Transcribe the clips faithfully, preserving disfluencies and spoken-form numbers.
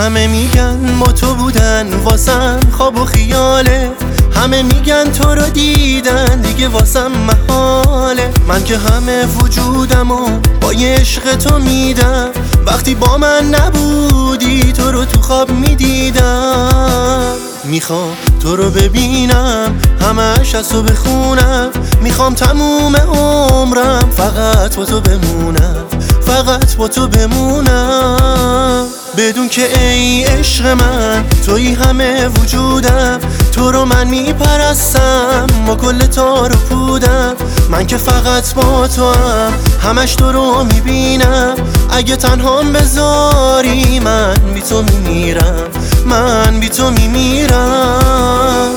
همه میگن با تو بودن واسم خواب و خیاله، همه میگن تو رو دیدن دیگه واسم محاله. من که همه وجودمو با یه عشق تو میدم، وقتی با من نبودی تو رو تو خواب میدیدم. میخوام تو رو ببینم همش از تو بخونم، میخوام تموم عمرم فقط با تو بمونم، فقط با تو بمونم. بدون که ای عشق من توی همه وجودم، تو رو من میپرستم با کل تار و پودم. من که فقط با تو هم همش تو رو میبینم، اگه تنهام بذاری من بی تو میمیرم، من بی تو میمیرم.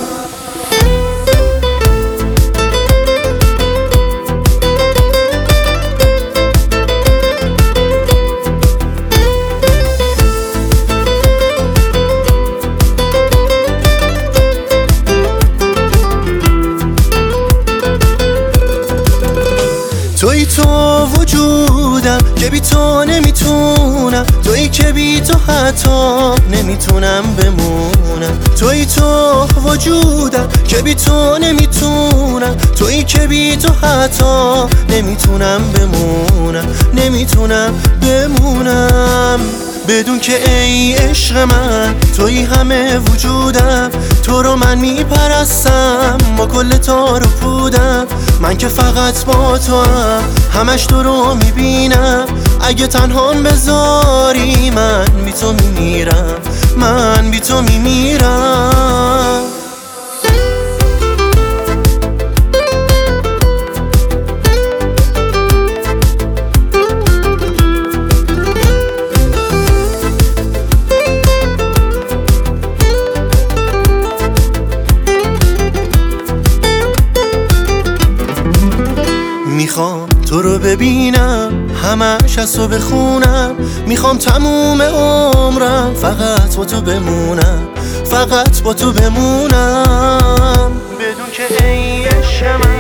توی تو وجودم که بی تو نمیتونم، توی که بی تو حتی نمیتونم بمونم. توی تو وجودم که بی تو نمیتونم، توی که بی تو حتی نمیتونم بمونم، نمیتونم بمونم. بدون که ای عشق من توی همه وجودم، تو رو من میپرستم با کل تار و پودم. من که فقط با تو هم همش تو رو میبینم، اگه تنهام بذاری من بی تو میمیرم، من بی تو میمیرم. میخوام تو رو ببینم همش از تو بخونم، میخوام تموم عمرم فقط با تو بمونم، فقط با تو بمونم. بدون که ای عشق من